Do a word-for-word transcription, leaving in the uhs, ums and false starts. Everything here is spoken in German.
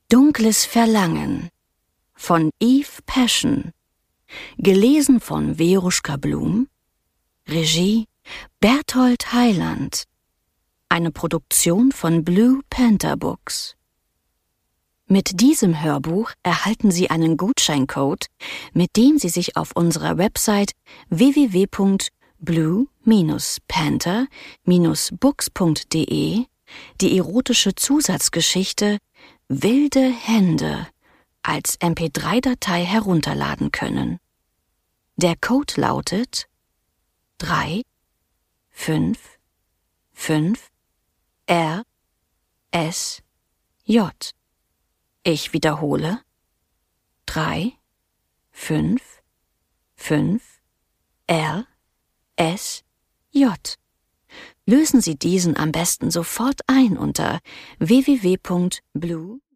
Dunkles Verlangen von Eve Passion, gelesen von Veruschka Blum, Regie Berthold Heiland, eine Produktion von Blue Panther Books. Mit diesem Hörbuch erhalten Sie einen Gutscheincode, mit dem Sie sich auf unserer Website w w w punkt blue panther books punkt d e die erotische Zusatzgeschichte Wilde Hände als M P drei Datei herunterladen können. Der Code lautet drei fünf fünf R S J. Ich wiederhole drei fünf fünf R S J. Lösen Sie diesen am besten sofort ein unter w w w punkt blue